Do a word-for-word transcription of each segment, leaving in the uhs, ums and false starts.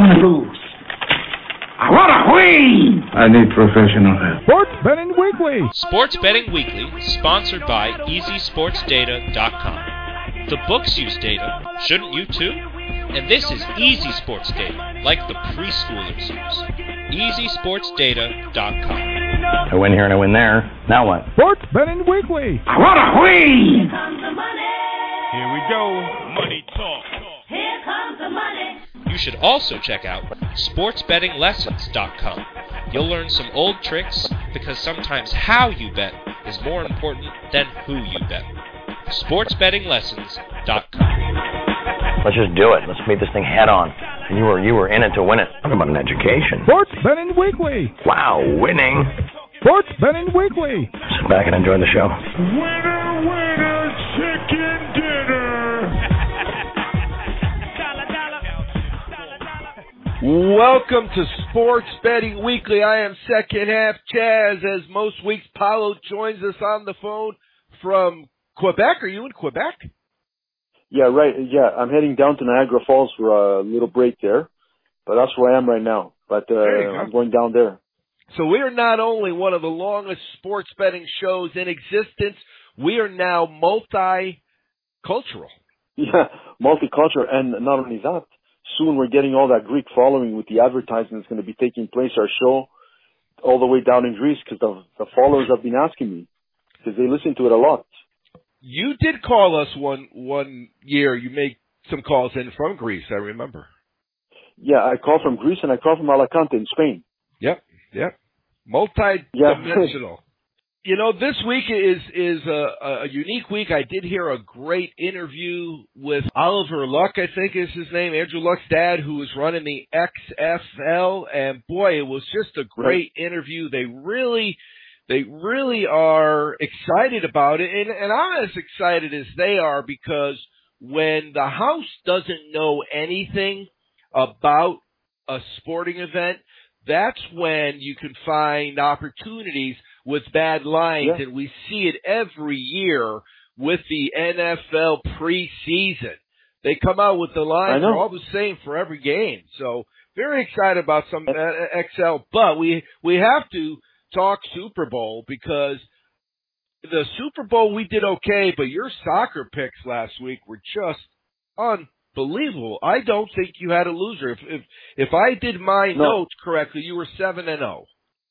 want to lose. I want to win. I need professional help. Sports Betting Weekly. Sports Betting Weekly, sponsored by easy sports data dot com. The books use data, shouldn't you too? And this is Easy Sports Data, like the preschoolers use. easy sports data dot com. I win here and I win there. Now what? Sports Betting Weekly. I want to win. Here comes the money. Here we go. Money talk. Here comes the money. You should also check out sports betting lessons dot com. You'll learn some old tricks because sometimes how you bet is more important than who you bet. sports betting lessons dot com. Let's just do it. Let's meet this thing head on. And you were you were in it to win it. Talk about an education. Sports Betting Weekly. Wow, winning. Sports Betting Weekly. Sit back and enjoy the show. Winner, winner, chicken dinner. Welcome to Sports Betting Weekly. I am second half Chaz. As most weeks, Paulo joins us on the phone from Quebec. Are you in Quebec? Yeah, right. Yeah, I'm heading down to Niagara Falls for a little break there, but that's where I am right now. But uh, I'm going down there. So we are not only one of the longest sports betting shows in existence, we are now multicultural. Yeah, multicultural, and not only that, soon we're getting all that Greek following with the advertising that's going to be taking place, our show, all the way down in Greece, because the, the followers have been asking me, because they listen to it a lot. You did call us one one year. You made some calls in from Greece, I remember. Yeah, I call from Greece and I call from Alicante in Spain. Yep, yep. Multi-dimensional. Yeah. You know, this week is is a, a unique week. I did hear a great interview with Oliver Luck, I think is his name, Andrew Luck's dad, who was running the X F L. And boy, it was just a great right. interview. They really... They really are excited about it, and, and I'm as excited as they are because when the house doesn't know anything about a sporting event, that's when you can find opportunities with bad lines, yeah. and we see it every year with the N F L preseason. They come out with the lines, they're all the same for every game. So very excited about some uh, X L, but we we have to talk Super Bowl because the Super Bowl we did okay, but your soccer picks last week were just unbelievable. I don't think you had a loser. If if, if I did my no. notes correctly, you were seven and zero.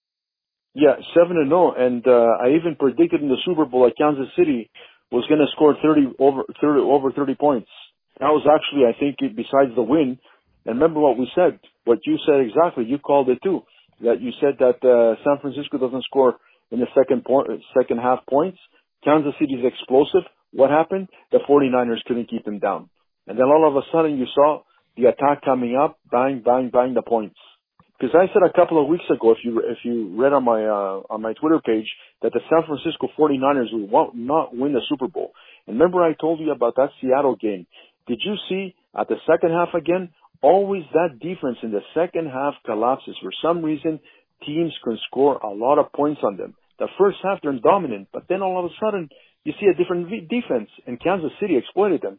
Yeah, seven and zero, and uh, I even predicted in the Super Bowl that Kansas City was going to score thirty over thirty over thirty points. That was actually, I think, besides the win. And remember what we said, what you said exactly. You called it too. That you said that uh, San Francisco doesn't score in the second point, second half points. Kansas City is explosive. What happened? The 49ers couldn't keep them down. And then all of a sudden you saw the attack coming up, bang, bang, bang, the points. Because I said a couple of weeks ago, if you if you read on my uh, on my Twitter page, that the San Francisco 49ers will not win the Super Bowl. And remember I told you about that Seattle game. Did you see at the second half again? Always that defense in the second half collapses. For some reason, teams can score a lot of points on them. The first half, they're dominant, but then all of a sudden, you see a different defense, and Kansas City exploited them.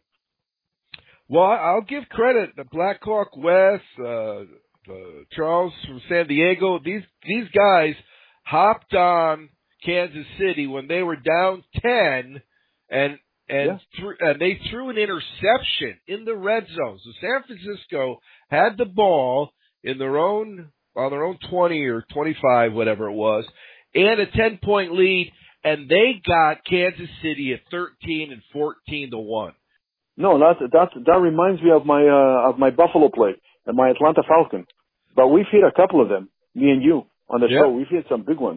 Well, I'll give credit to Blackhawk West, uh, uh, Charles from San Diego. These these guys hopped on Kansas City when they were down ten, and And, yeah. th- and they threw an interception in the red zone. So San Francisco had the ball in their own, on their own twenty or twenty-five, whatever it was, and a ten-point lead, and they got Kansas City at thirteen and fourteen to one. No, that that that reminds me of my uh, of my Buffalo play and my Atlanta Falcon. But we've hit a couple of them, me and you, on the yeah. show. We've hit some big ones.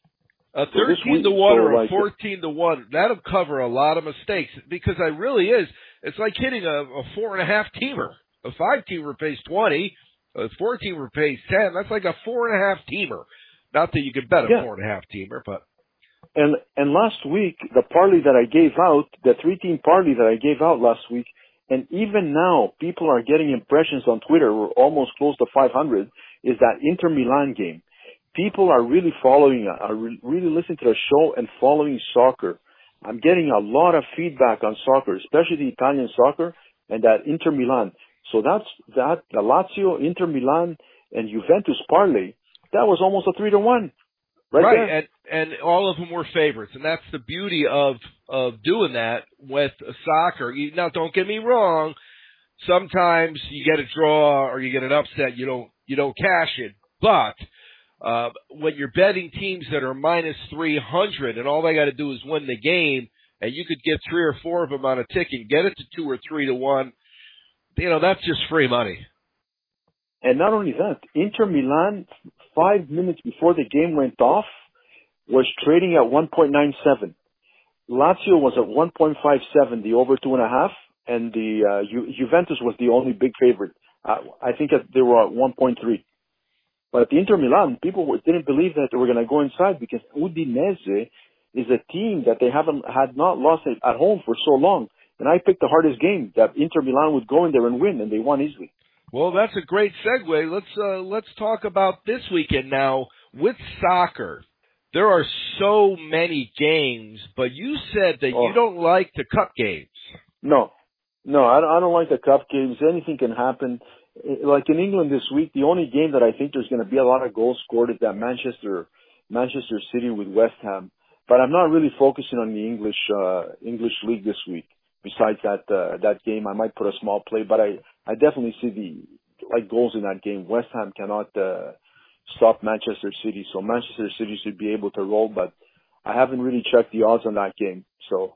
A thirteen to one or a fourteen to one, that'll cover a lot of mistakes because it really is. It's like hitting a, a four and a half teamer. A five teamer pays twenty, a four teamer pays ten. That's like a four and a half teamer. Not that you could bet a yeah. four and a half teamer, but. And and last week, the parlay that I gave out, the three team parlay that I gave out last week, and even now people are getting impressions on Twitter. We're almost close to five hundred. Is that Inter Milan game? People are really following, are really listening to the show and following soccer. I'm getting a lot of feedback on soccer, especially the Italian soccer and that Inter Milan. So that's that. The Lazio, Inter Milan, and Juventus parlay. That was almost a three to one. Right, right, there. and and all of them were favorites, and that's the beauty of of doing that with soccer. You, now, don't get me wrong. Sometimes you get a draw or you get an upset, you don't you don't cash it. But uh, when you're betting teams that are minus three hundred, and all they got to do is win the game, and you could get three or four of them on a ticket, get it to two or three to one. You know, that's just free money. And not only that, Inter Milan, five minutes before the game went off, was trading at one point nine seven. Lazio was at one point five seven, the over two and a half, and the uh, Ju- Juventus was the only big favorite. Uh, I think that they were at one point three. But at the Inter Milan, people were, didn't believe that they were going to go inside because Udinese is a team that they haven't had not lost at home for so long. And I picked the hardest game, that Inter Milan would go in there and win, and they won easily. Well, that's a great segue. Let's uh, let's talk about this weekend now with soccer. There are so many games, but you said that oh. you don't like the cup games. No, no, I don't, I don't like the cup games. Anything can happen. Like in England this week, the only game that I think there's going to be a lot of goals scored is that Manchester Manchester City with West Ham. But I'm not really focusing on the English uh, English league this week. Besides that uh, that game, I might put a small play, but I, I definitely see the like goals in that game. West Ham cannot uh, stop Manchester City, so Manchester City should be able to roll. But I haven't really checked the odds on that game. So,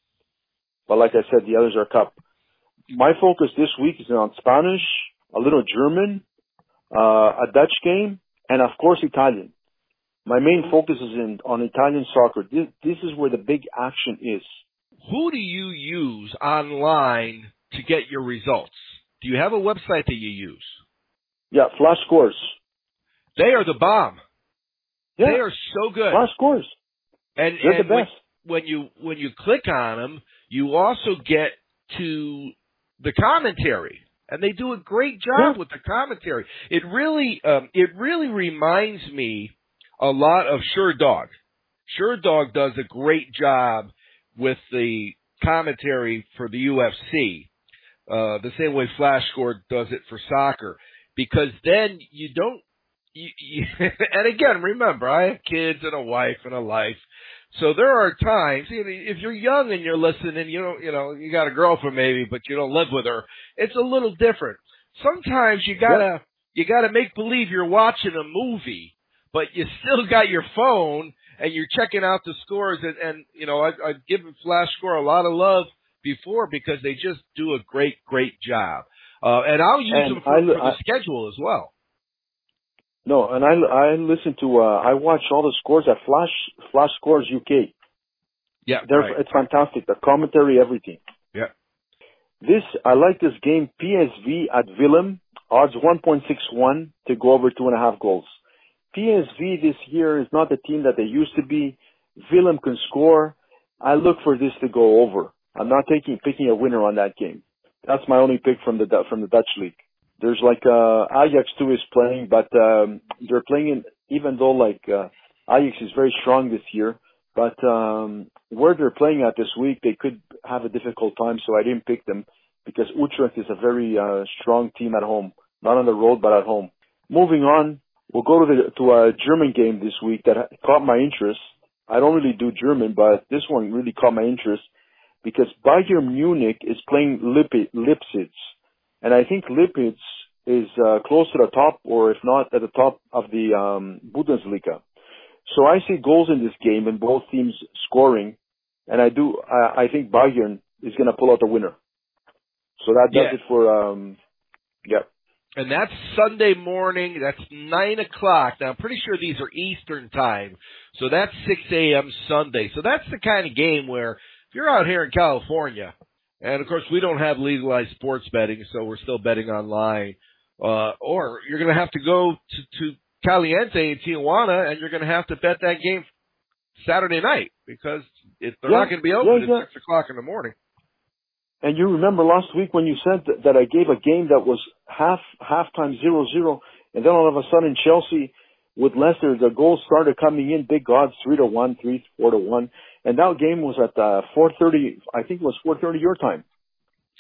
but like I said, the others are cup. My focus this week is on Spanish, a little German, uh, a Dutch game, and of course Italian. My main focus is in on Italian soccer. This, this is where the big action is. Who do you use online to get your results? Do you have a website that you use? Yeah, Flash Scores. They are the bomb. Yeah. They are so good. Flash Scores. And, They're and the best. When, when you when you click on them, you also get to the commentary, and they do a great job yeah. with the commentary. It really um, it really reminds me a lot of Sure Dog. Sure Dog does a great job with the commentary for the U F C, uh, the same way Flash Score does it for soccer, because then you don't, you, you, and again, remember, I have kids and a wife and a life, so there are times, you know, if you're young and you're listening, you don't, you know, you got a girlfriend maybe, but you don't live with her, it's a little different. Sometimes you gotta, yeah. you gotta make believe you're watching a movie, but you still got your phone, and you're checking out the scores, and, and you know, I, I've given Flash Score a lot of love before because they just do a great, great job. Uh, and I'll use and them for, I, for the I, schedule as well. No, and I, I listen to, uh, I watch all the scores at Flash, Flash Scores U K. Yeah, They're, right. It's fantastic. The commentary, everything. Yeah. This, I like this game, P S V at Willem, odds one point six one to go over two and a half goals. P S V this year is not the team that they used to be. Willem can score. I look for this to go over. I'm not taking picking a winner on that game. That's my only pick from the from the Dutch league. There's like uh, Ajax too is playing, but um, they're playing in, even though like uh, Ajax is very strong this year. But um, where they're playing at this week, they could have a difficult time. So I didn't pick them because Utrecht is a very uh, strong team at home, not on the road but at home. Moving on. We'll go to the to a German game this week that caught my interest. I don't really do German, but this one really caught my interest because Bayern Munich is playing Lip- Leipzig, and I think Leipzig is uh, close to the top, or if not at the top of the um, Bundesliga. So I see goals in this game and both teams scoring, and I do. I, I think Bayern is going to pull out the winner. So that does yeah. it for um, yeah. And that's Sunday morning. That's nine o'clock. Now, I'm pretty sure these are Eastern time. So that's six a.m. Sunday. So that's the kind of game where if you're out here in California, and, of course, we don't have legalized sports betting, so we're still betting online, uh, or you're going to have to go to, to Caliente in Tijuana, and you're going to have to bet that game Saturday night because if they're yeah, not going to be open yeah, yeah. at six o'clock in the morning. And you remember last week when you said that, that I gave a game that was half halftime zero zero, and then all of a sudden Chelsea with Leicester, the goals started coming in, big odds, three to one, three four to one, and that game was at uh, four thirty. I think it was four thirty your time.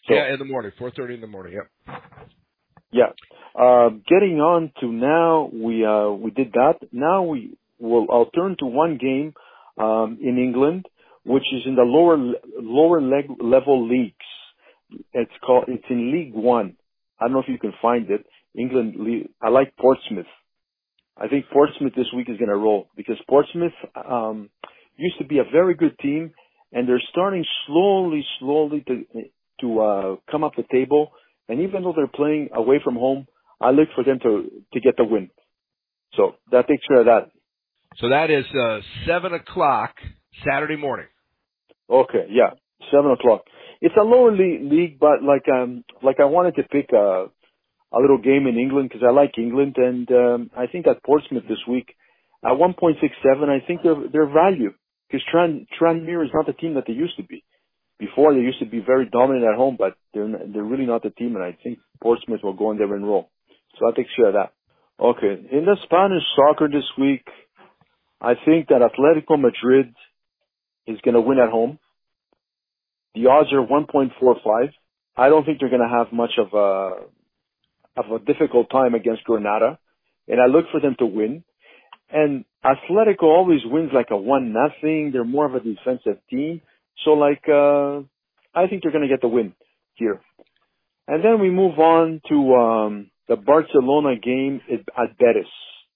So, yeah, in the morning, four thirty in the morning. Yep. Yeah. Uh, getting on to now, we uh, we did that. Now we will. I'll turn to one game um, in England, which is in the lower lower leg, level leagues. It's called. It's in League One. I don't know if you can find it. England. I like Portsmouth. I think Portsmouth this week is going to roll because Portsmouth um, used to be a very good team, and they're starting slowly, slowly to to uh, come up the table. And even though they're playing away from home, I look for them to to get the win. So that takes care of that. So that is uh, seven o'clock Saturday morning. Okay, yeah, seven o'clock. It's a lower le- league, but like um like I wanted to pick a a little game in England because I like England, and um, I think at Portsmouth this week at one point six seven, I think they're they're value because Tran Tranmere is not the team that they used to be. Before they used to be very dominant at home, but they're they're really not the team, and I think Portsmouth will go in there and roll. So that takes care of that. Okay, in the Spanish soccer this week, I think that Atletico Madrid is going to win at home. The odds are one point four five. I don't think they're going to have much of a of a difficult time against Granada, and I look for them to win. And Atletico always wins like a one nothing. They're more of a defensive team. So, like, uh, I think they're going to get the win here. And then we move on to um, the Barcelona game at, at Betis.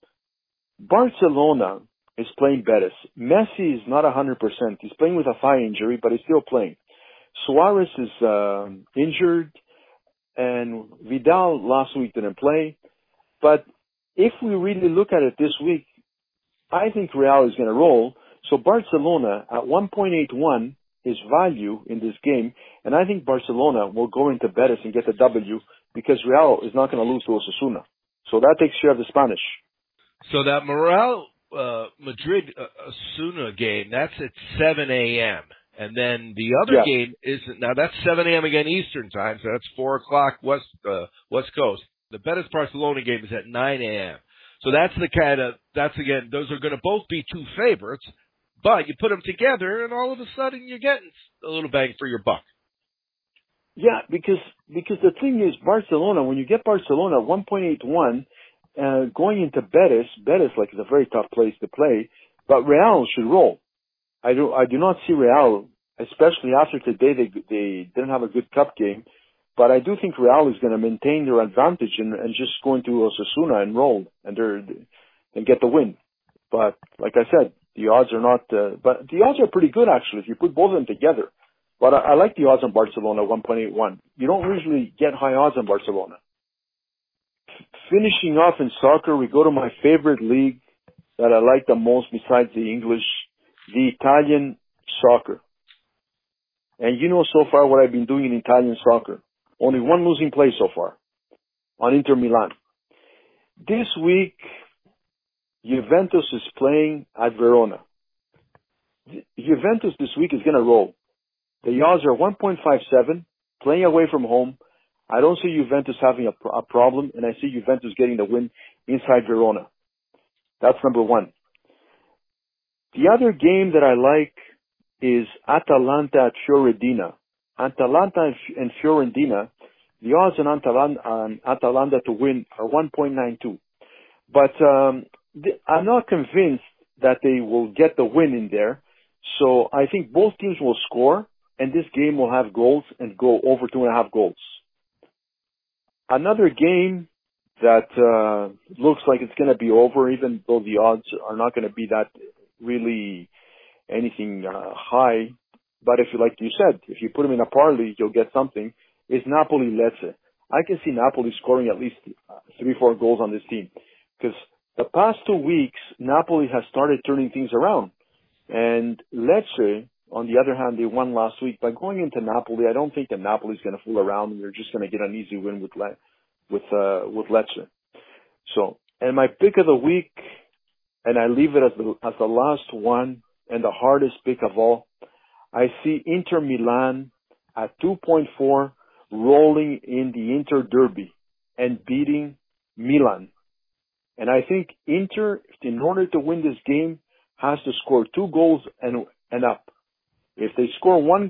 Barcelona is playing Betis. Messi is not one hundred percent. He's playing with a thigh injury, but he's still playing. Suarez is uh, injured, and Vidal last week didn't play. But if we really look at it this week, I think Real is going to roll. So Barcelona at one point eight one is value in this game, and I think Barcelona will go into Betis and get the W because Real is not going to lose to Osasuna. So that takes care of the Spanish. So that Real uh, Madrid uh, Osasuna game, that's at seven a.m. And then the other yeah. game is, now that's seven a.m. again Eastern time, so that's four o'clock West uh, West Coast. The Betis Barcelona game is at nine a.m. So that's the kind of, that's again, those are going to both be two favorites. But you put them together, and all of a sudden you're getting a little bang for your buck. Yeah, because because the thing is, Barcelona, when you get Barcelona one point eight one, uh, going into Betis, Betis like is a very tough place to play, but Real should roll. I do I do not see Real, especially after today they they didn't have a good cup game, but I do think Real is going to maintain their advantage and, and just go into Osasuna and roll and they're and get the win. But like I said, the odds are not, uh, but the odds are pretty good actually if you put both of them together. But I, I like the odds on Barcelona, one point eight one. You don't usually get high odds on Barcelona. F- finishing off in soccer, we go to my favorite league that I like the most besides the English, the Italian soccer. And you know so far what I've been doing in Italian soccer. Only one losing play so far on Inter Milan. This week, Juventus is playing at Verona. Juventus this week is going to roll. The odds are one point five seven, playing away from home. I don't see Juventus having a, a problem, and I see Juventus getting the win inside Verona. That's number one. The other game that I like is Atalanta at Fiorentina. Atalanta and Fiorentina, the odds on Atalanta, on Atalanta to win are one point nine two. But um, I'm not convinced that they will get the win in there. So I think both teams will score, and this game will have goals and go over two and a half goals. Another game that uh, looks like it's going to be over, even though the odds are not going to be that really anything uh, high. But if you, like you said, if you put them in a parlay, you'll get something, is Napoli-Lecce. I can see Napoli scoring at least three, four goals on this team. Because the past two weeks, Napoli has started turning things around. And Lecce, on the other hand, they won last week. By going into Napoli, I don't think that Napoli is going to fool around and they're just going to get an easy win with Le- with uh, with Lecce. So, and my pick of the week, and I leave it as the as the last one and the hardest pick of all, I see Inter Milan at two point four rolling in the Inter Derby and beating Milan. And I think Inter, in order to win this game, has to score two goals and and up. If they score one goal,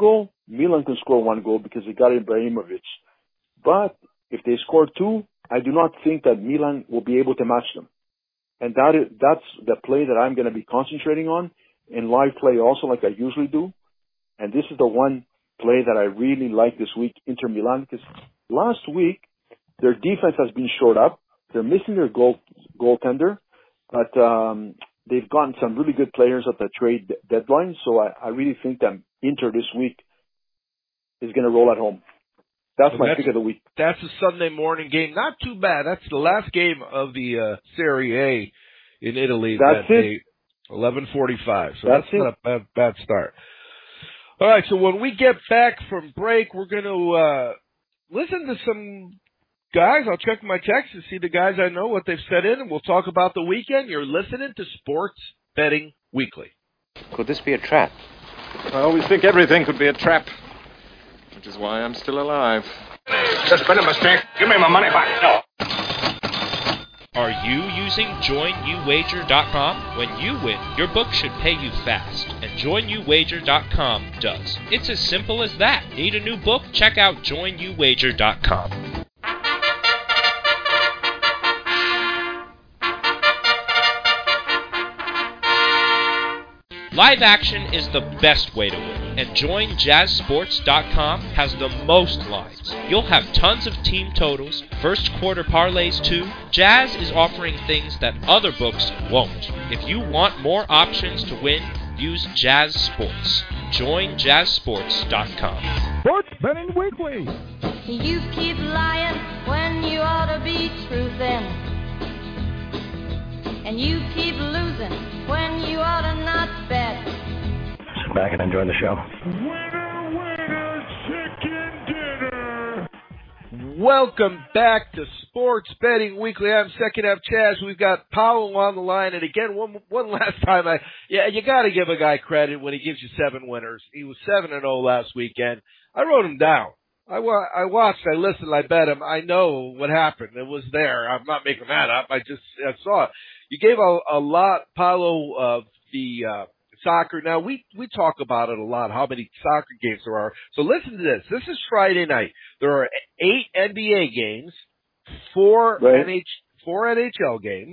Milan can score one goal because they got Ibrahimovic. But if they score two, I do not think that Milan will be able to match them. And that is, that's the play that I'm going to be concentrating on in live play also, like I usually do. And this is the one play that I really like this week, Inter Milan, because last week their defense has been shored up. They're missing their goal goaltender, but um, they've gotten some really good players at the trade d- deadline. So I, I really think that Inter this week is going to roll at home. That's well, my that's, pick of the week. That's a Sunday morning game. Not too bad. That's the last game of the uh, Serie A in Italy. That's that it. Day, eleven forty-five. So that's, that's not a bad, bad start. All right, so when we get back from break, we're going to uh, listen to some guys. I'll check my texts and see the guys I know, what they've said in, and we'll talk about the weekend. You're listening to Sports Betting Weekly. Could this be a trap? I always think everything could be a trap, which is why I'm still alive. Just been a mistake. Give me my money back. No. Are you using join you wager dot com? When you win, your book should pay you fast, and join you wager dot com does. It's as simple as that. Need a new book? Check out join you wager dot com. Live action is the best way to win, and join jazz sports dot com has the most lines. You'll have tons of team totals, first quarter parlays too. Jazz is offering things that other books won't. If you want more options to win, use Jazz Sports. Join jazz sports dot com. Sports Betting Weekly. You keep lying when you ought to be truthin'. And you keep losing when you ought to not bet. Sit back and enjoy the show. Winner, winner, chicken dinner. Welcome back to Sports Betting Weekly. I'm Second Half Chaz. We've got Paolo on the line. And again, one one last time, I yeah, you got to give a guy credit when he gives you seven winners. He was seven and oh last weekend. I wrote him down. I, wa- I watched, I listened, I bet him. I know what happened. It was there. I'm not making that up. I just I saw it. You gave a, a lot, Paolo, of the uh, soccer. Now, we, we talk about it a lot, how many soccer games there are. So listen to this. This is Friday night. There are eight N B A games, four, right. N H, four N H L games,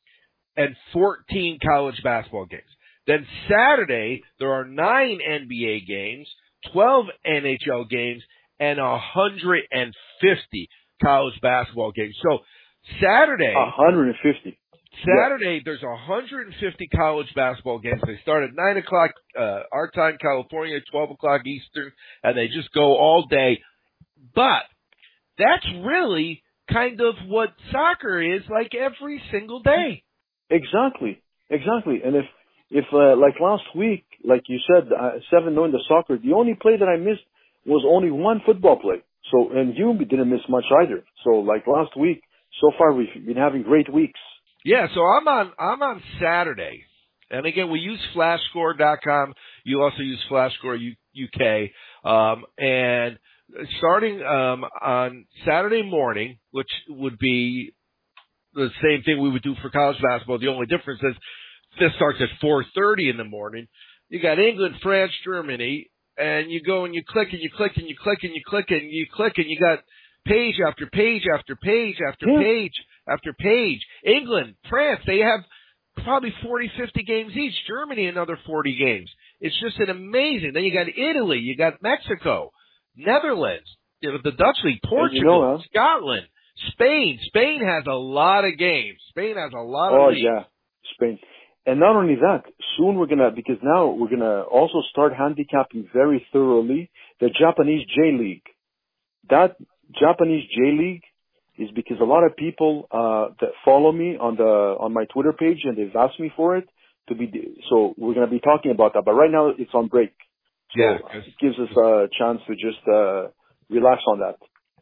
and fourteen college basketball games. Then Saturday, there are nine N B A games, twelve N H L games, and one hundred fifty college basketball games. So Saturday, one hundred fifty. Saturday, there's one hundred fifty college basketball games. They start at nine o'clock uh, our time, California, twelve o'clock Eastern, and they just go all day. But that's really kind of what soccer is like every single day. Exactly, exactly. And if, if uh, like last week, like you said, uh, seven oh in the soccer, the only play that I missed was only one football play. So, and you didn't miss much either. So, like last week, so far we've been having great weeks. Yeah, so I'm on I'm on Saturday, and again we use flash score dot com. You also use FlashScore U K, um, and starting um, on Saturday morning, which would be the same thing we would do for college basketball. The only difference is this starts at four thirty in the morning. You got England, France, Germany, and you go and you click and you click and you click and you click and you click and you got page after page after page after yeah. page after page. England, France, they have probably forty, fifty games each. Germany, another forty games. It's just an amazing. Then you got Italy, you got Mexico, Netherlands, you know, the Dutch League, Portugal, you know, huh? Scotland, Spain. Spain has a lot of games. Spain has a lot oh, of leagues. yeah, Spain. And not only that, soon we're gonna, because now we're gonna also start handicapping very thoroughly the Japanese J League. That Japanese J League is because a lot of people uh that follow me on the on my Twitter page and they've asked me for it to be. So we're gonna be talking about that. But right now it's on break. So Yeah, it gives us a chance to just uh relax on that.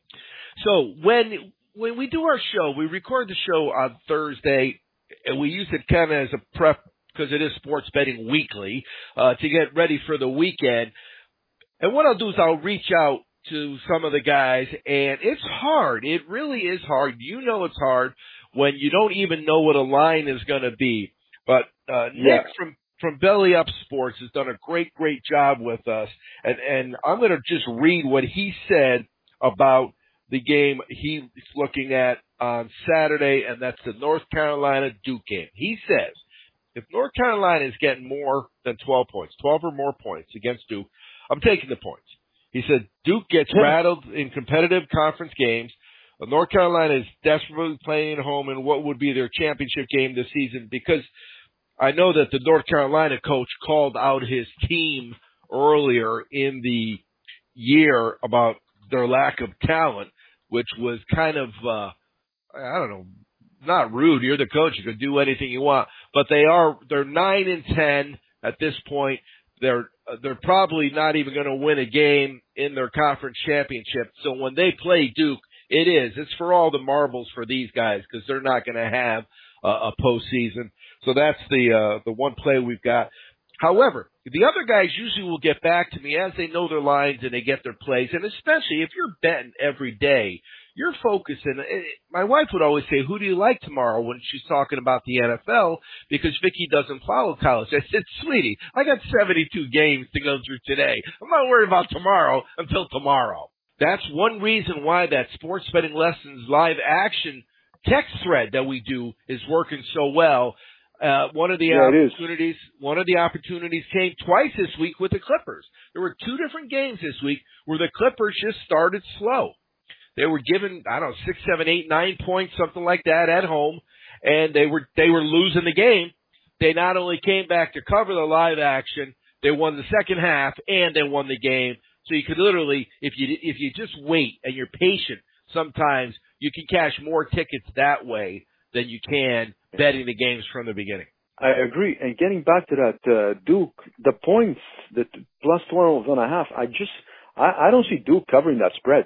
So when when we do our show, we record the show on Thursday, and we use it kind of as a prep because it is Sports Betting Weekly uh, to get ready for the weekend. And what I'll do is I'll reach out to some of the guys, and it's hard. It really is hard. You know it's hard when you don't even know what a line is going to be. But uh, Nick Yeah. from from Belly Up Sports has done a great, great job with us. And, and I'm going to just read what he said about the game he's looking at on Saturday, and that's the North Carolina-Duke game. He says, if North Carolina is getting more than twelve points, twelve or more points against Duke, I'm taking the points. He said Duke gets rattled in competitive conference games. North Carolina is desperately playing at home in what would be their championship game this season, because I know that the North Carolina coach called out his team earlier in the year about their lack of talent, which was kind of, uh, I don't know, not rude. You're the coach. You can do anything you want. But they are, they're nine and ten at this point. They're, they're probably not even going to win a game in their conference championship. So when they play Duke, it is. It's for all the marbles for these guys, because they're not going to have uh, a postseason. So that's the uh, the one play we've got. However, the other guys usually will get back to me as they know their lines and they get their plays. And especially if you're betting every day, you're focusing. My wife would always say, who do you like tomorrow, when she's talking about the N F L, because Vicky doesn't follow college. I said, sweetie, I got seventy-two games to go through today. I'm not worried about tomorrow until tomorrow. That's one reason why that Sports Betting Lessons live action text thread that we do is working so well. Uh, one of the yeah, opportunities, one of the opportunities came twice this week with the Clippers. There were two different games this week where the Clippers just started slow. They were given, I don't know, six, seven, eight, nine points, something like that at home, and they were, they were losing the game. They not only came back to cover the live action, they won the second half, and they won the game. So you could literally, if you if you just wait and you're patient, sometimes you can cash more tickets that way than you can betting the games from the beginning. I agree. And getting back to that uh, Duke, the points, the plus twelve and a half, I just I, I don't see Duke covering that spread.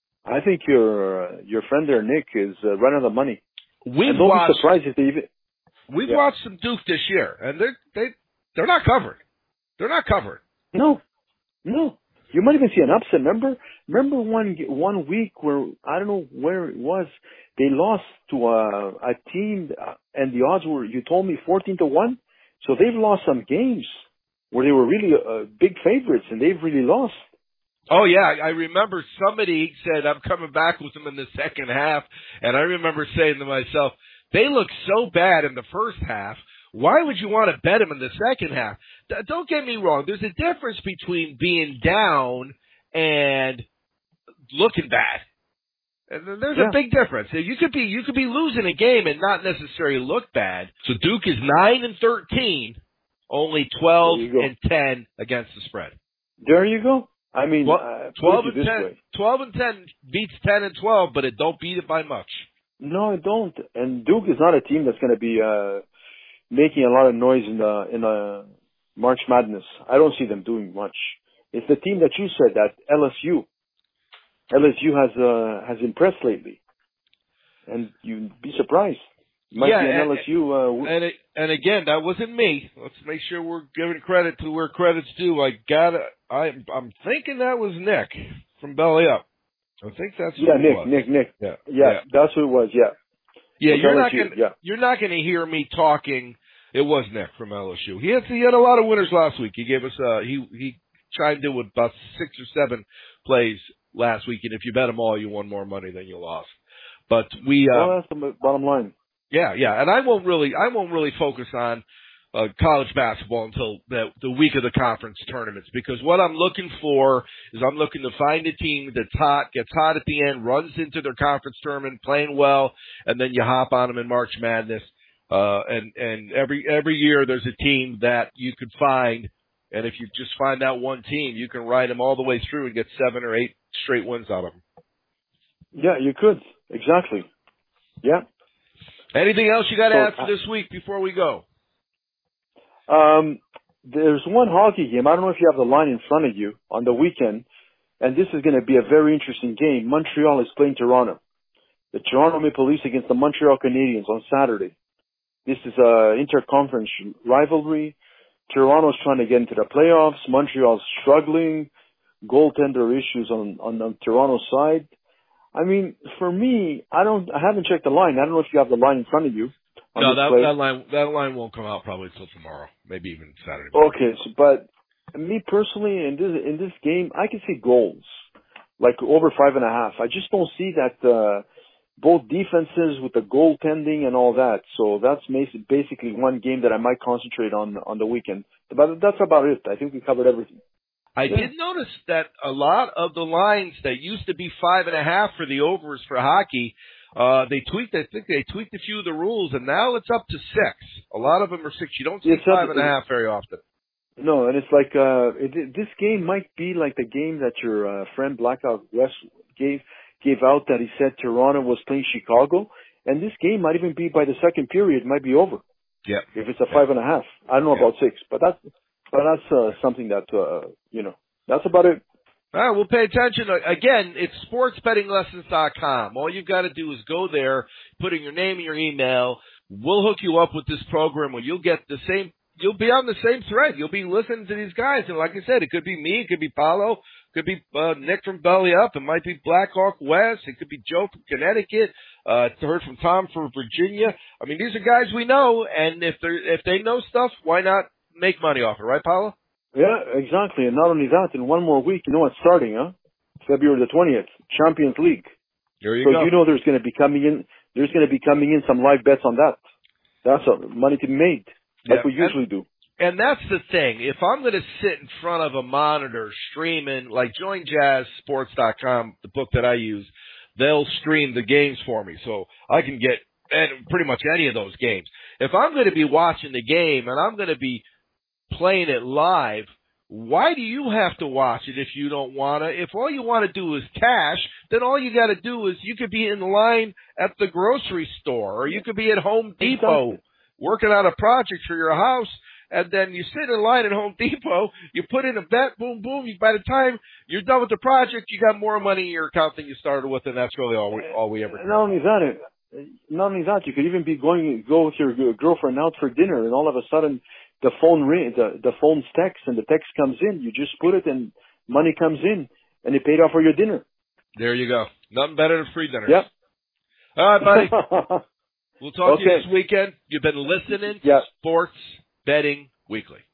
I think your uh, your friend there, Nick, is uh, right on the money. We've and don't watched, be surprised if they even. We've yeah. watched some Duke this year, and they're they they're not covered. They're not covered. No, no. You might even see an upset. Remember, remember one one week where I don't know where it was. They lost to a, a team, and the odds were, you told me, fourteen to one. So they've lost some games where they were really uh, big favorites, and they've really lost. Oh yeah, I remember somebody said I'm coming back with them in the second half, and I remember saying to myself, they look so bad in the first half. Why would you want to bet them in the second half? Don't get me wrong. There's a difference between being down and looking bad. There's yeah. a big difference. You could be you could be losing a game and not necessarily look bad. So Duke is nine and thirteen, only twelve and ten against the spread. There you go. I mean, well, uh, twelve and ten. Way. Twelve and ten beats ten and twelve, but it don't beat it by much. No, it don't. And Duke is not a team that's going to be uh, making a lot of noise in the in the March Madness. I don't see them doing much. It's the team that you said, that L S U. L S U has uh, has impressed lately, and you'd be surprised. Might yeah, be an and, L S U. Uh, w- and it, and again, that wasn't me. Let's make sure we're giving credit to where credit's due. I got I I'm thinking that was Nick from Belly Up. I think that's yeah, who Nick, it was. Nick, Nick. Yeah, yeah, yeah, that's who it was. Yeah, yeah. You're L S not U, gonna yeah. you're not gonna hear me talking. It was Nick from L S U. He had he had a lot of winners last week. He gave us uh he he chimed in with about six or seven plays last week, and if you bet them all, you won more money than you lost. But we, uh, well, that's the bottom line. Yeah, yeah, and I won't really, I won't really focus on uh, college basketball until the the week of the conference tournaments, because what I'm looking for is I'm looking to find a team that's hot, gets hot at the end, runs into their conference tournament playing well, and then you hop on them in March Madness. Uh, and and every every year there's a team that you could find. And if you just find that one team, you can ride them all the way through and get seven or eight straight wins out of them. Yeah, you could. Exactly. Yeah. Anything else you got to so, add for this week before we go? Um, there's one hockey game. I don't know if you have the line in front of you on the weekend, and this is going to be a very interesting game. Montreal is playing Toronto. The Toronto Maple Leafs against the Montreal Canadiens on Saturday. This is a interconference rivalry. Toronto's trying to get into the playoffs. Montreal's struggling. Goaltender issues on, on the Toronto side. I mean, for me, I don't, I haven't checked the line. I don't know if you have the line in front of you, on no, this that, play. that line that line won't come out probably until tomorrow, maybe even Saturday morning. Okay, so, but me personally, in this in this game, I can see goals, like over five and a half. I just don't see that uh, both defenses with the goaltending and all that. So that's basically one game that I might concentrate on on the weekend. But that's about it. I think we covered everything. I yeah. did notice that a lot of the lines that used to be five and a half for the overs for hockey, uh, they tweaked. I think they tweaked a few of the rules, and now it's up to six. A lot of them are six. You don't see it's five up, and a half very often. No, and it's like uh, it, this game might be like the game that your uh, friend Blackout West gave gave out that he said Toronto was playing Chicago, and this game might even be by the second period, might be over. Yeah. If it's a five and a half, I don't know yeah. about six, but that's but that's uh, something that uh, you know. That's about it. All right, we'll pay attention. Again, it's sports betting lessons dot com. All you've got to do is go there, put in your name and your email. We'll hook you up with this program where you'll get the same, you'll be on the same thread. You'll be listening to these guys. And like I said, it could be me, it could be Paulo, it could be uh, Nick from Belly Up, it might be Blackhawk West, it could be Joe from Connecticut, uh, heard from Tom from Virginia. I mean, these are guys we know, and if they if they know stuff, why not make money off it, right, Paulo? Yeah, exactly. And not only that, in one more week, you know what's starting, huh? February the twentieth, Champions League. There you so go. you know there's going to be coming in, there's going to be coming in some live bets on that. That's a money to be made, like yeah. we usually and, do. And that's the thing. If I'm going to sit in front of a monitor streaming, like join jazz sports dot com, the book that I use, they'll stream the games for me. So I can get and pretty much any of those games. If I'm going to be watching the game and I'm going to be playing it live, why do you have to watch it if you don't want to? If all you want to do is cash, then all you got to do is you could be in line at the grocery store, or you could be at Home Depot exactly. working on a project for your house, and then you sit in line at Home Depot, you put in a bet, boom, boom, you, by the time you're done with the project, you got more money in your account than you started with, and that's really all we, all we ever do. Not only that, not only that, you could even be going, go with your girlfriend out for dinner, and all of a sudden, the phone ring, the, the phone's text, and the text comes in. You just put it, and money comes in, and it paid off for your dinner. There you go. Nothing better than free dinners. Yep. All right, buddy. We'll talk okay. to you this weekend. You've been listening to yep. Sports Betting Weekly.